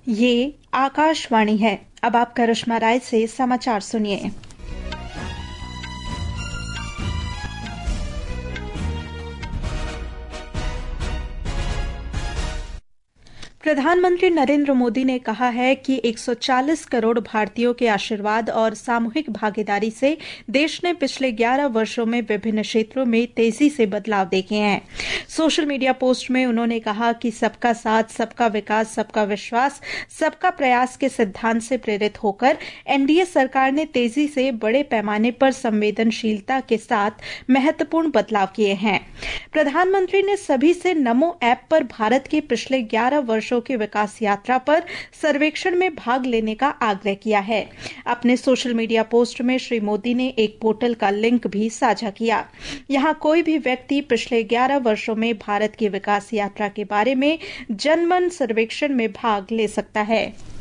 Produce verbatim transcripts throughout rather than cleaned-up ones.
ये आकाशवाणी है। अब आप करिश्मा राय से समाचार सुनिए। प्रधानमंत्री नरेंद्र मोदी ने कहा है कि एक सौ चालीस करोड़ भारतीयों के आशीर्वाद और सामूहिक भागीदारी से देश ने पिछले ग्यारह वर्षों में विभिन्न क्षेत्रों में तेजी से बदलाव देखे हैं। सोशल मीडिया पोस्ट में उन्होंने कहा कि सबका साथ, सबका विकास, सबका विश्वास, सबका प्रयास के सिद्धांत से प्रेरित होकर एनडीए सरकार ने तेजी से बड़े पैमाने पर संवेदनशीलता के साथ महत्वपूर्ण बदलाव किए हैं। प्रधानमंत्री ने सभी से नमो ऐप पर भारत के पिछले ग्यारह वर्षों की विकास यात्रा पर सर्वेक्षण में भाग लेने का आग्रह किया है। अपने सोशल मीडिया पोस्ट में श्री मोदी ने एक पोर्टल का लिंक भी साझा किया। यहां कोई भी व्यक्ति पिछले ग्यारह वर्षों में भारत की विकास यात्रा के बारे में जनमन सर्वेक्षण में भाग ले सकता है।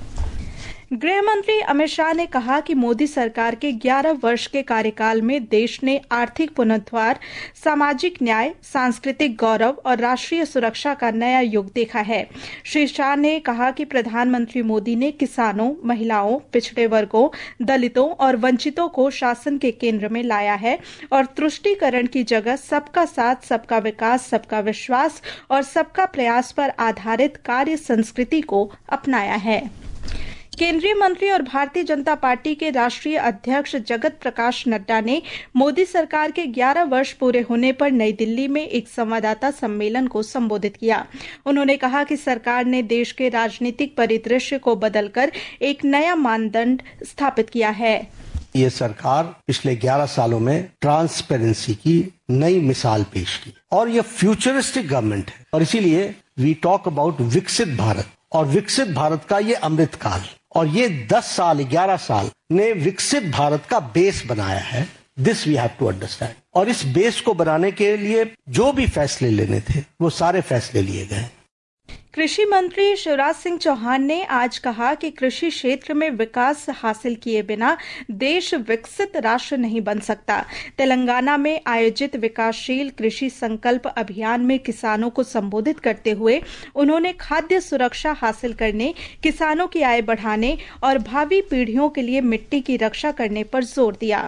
गृह मंत्री अमित शाह ने कहा कि मोदी सरकार के ग्यारह वर्ष के कार्यकाल में देश ने आर्थिक पुनरुद्धार, सामाजिक न्याय, सांस्कृतिक गौरव और राष्ट्रीय सुरक्षा का नया युग देखा है। श्री शाह ने कहा कि प्रधानमंत्री मोदी ने किसानों, महिलाओं, पिछड़े वर्गों, दलितों और वंचितों को शासन के केंद्र में लाया है और तुष्टीकरण की जगह सबका साथ, सबका विकास, सबका विश्वास और सबका प्रयास पर आधारित कार्य संस्कृति को अपनाया है। केंद्रीय मंत्री और भारतीय जनता पार्टी के राष्ट्रीय अध्यक्ष जगत प्रकाश नड्डा ने मोदी सरकार के ग्यारह वर्ष पूरे होने पर नई दिल्ली में एक संवाददाता सम्मेलन को संबोधित किया। उन्होंने कहा कि सरकार ने देश के राजनीतिक परिदृश्य को बदलकर एक नया मानदंड स्थापित किया है। ये सरकार पिछले ग्यारह सालों में ट्रांसपेरेंसी की नई मिसाल पेश की और ये फ्यूचरिस्टिक गवर्नमेंट है और इसीलिए वी टॉक अबाउट विकसित भारत और विकसित भारत का ये अमृत काल और ये दस साल ग्यारह साल ने विकसित भारत का बेस बनाया है। This we have to understand और इस बेस को बनाने के लिए जो भी फैसले लेने थे वो सारे फैसले लिए गए। कृषि मंत्री शिवराज सिंह चौहान ने आज कहा कि कृषि क्षेत्र में विकास हासिल किए बिना देश विकसित राष्ट्र नहीं बन सकता। तेलंगाना में आयोजित विकासशील कृषि संकल्प अभियान में किसानों को संबोधित करते हुए उन्होंने खाद्य सुरक्षा हासिल करने, किसानों की आय बढ़ाने और भावी पीढ़ियों के लिए मिट्टी की रक्षा करने पर जोर दिया।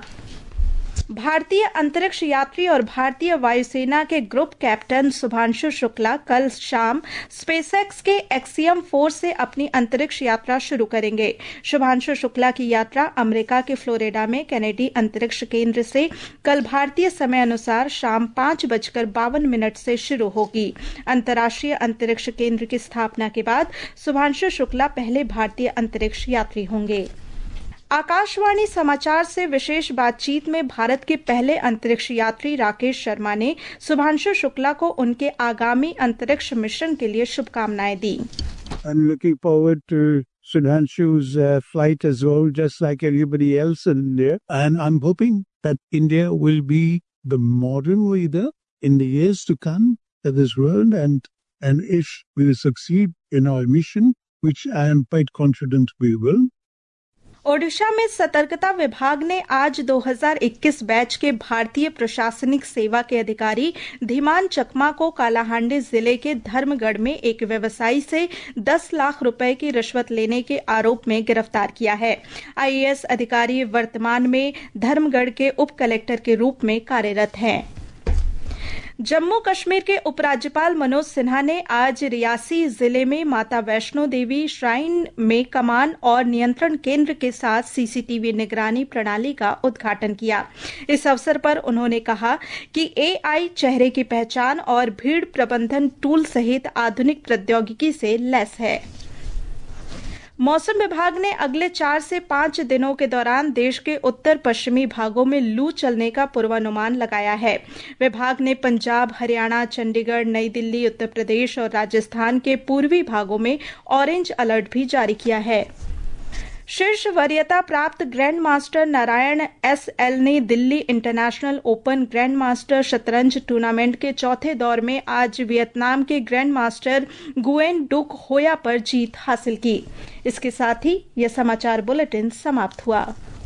भारतीय अंतरिक्ष यात्री और भारतीय वायुसेना के ग्रुप कैप्टन शुभांशु शुक्ला कल शाम स्पेसएक्स के एक्सियम फोर से अपनी अंतरिक्ष यात्रा शुरू करेंगे। शुभांशु शुक्ला की यात्रा अमेरिका के फ्लोरिडा में केनेडी अंतरिक्ष केंद्र से कल भारतीय समय अनुसार शाम पांच बजकर बावन मिनट से शुरू होगी। अंतर्राष्ट्रीय अंतरिक्ष केंद्र की स्थापना के बाद शुभांशु शुक्ला पहले भारतीय अंतरिक्ष यात्री होंगे। आकाशवाणी समाचार से विशेष बातचीत में भारत के पहले अंतरिक्ष यात्री राकेश शर्मा ने शुभांशु शुक्ला को उनके आगामी अंतरिक्ष मिशन के लिए शुभकामनाएं दी। I'm looking forward to Sudhanshu's uh, flight as well, just like everybody else in India. And I'm hoping that India will be the modern leader in the years to come of this world. And, and if we succeed in our mission, which I am quite confident we will, Odisha में सतर्कता विभाग ने आज दो हज़ार इक्कीस batch के भारतीय प्रशासनिक सेवा के अधिकारी धीमान चकमा को कालाहांडी जिले के धर्मगढ़ में एक व्यवसायी से दस लाख रुपए की रिश्वत लेने के आरोप में गिरफ्तार किया है। आईएएस अधिकारी वर्तमान में धर्मगढ़ के उप कलेक्टर के रूप में कार्यरत हैं। जम्मू कश्मीर के उपराज्यपाल मनोज सिन्हा ने आज रियासी जिले में माता वैष्णो देवी श्राइन में कमान और नियंत्रण केंद्र के साथ सीसीटीवी निगरानी प्रणाली का उद्घाटन किया। इस अवसर पर उन्होंने कहा कि एआई चेहरे की पहचान और भीड़ प्रबंधन टूल सहित आधुनिक प्रौद्योगिकी से लैस है। मौसम विभाग ने अगले चार से पांच दिनों के दौरान देश के उत्तर पश्चिमी भागों में लू चलने का पूर्वानुमान लगाया है। विभाग ने पंजाब, हरियाणा, चंडीगढ़, नई दिल्ली, उत्तर प्रदेश और राजस्थान के पूर्वी भागों में ऑरेंज अलर्ट भी जारी किया है। शीर्ष वरीयता प्राप्त grand master Narayan S L ने Delhi international open grand master शतरंज टूर्नामेंट के चौथे दौर में आज वियतनाम के ग्रैंड मास्टर गुएन डुक होया पर जीत हासिल की। इसके साथ ही यह समाचार बुलेटिन समाप्त हुआ।